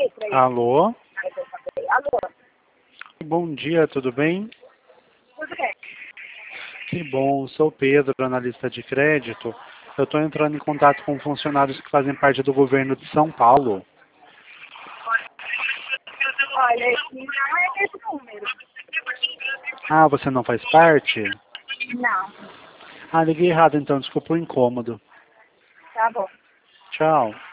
Alô? Alô, Bom dia, tudo bem? tudo bem? Que bom, sou Pedro, analista de crédito. Eu estou entrando em contato com funcionários que fazem parte do governo de São Paulo. Olha, esse não é esse número. Ah, você não faz parte? Não, Ah, liguei errado então, desculpa o incômodo. tá bom. Tchau.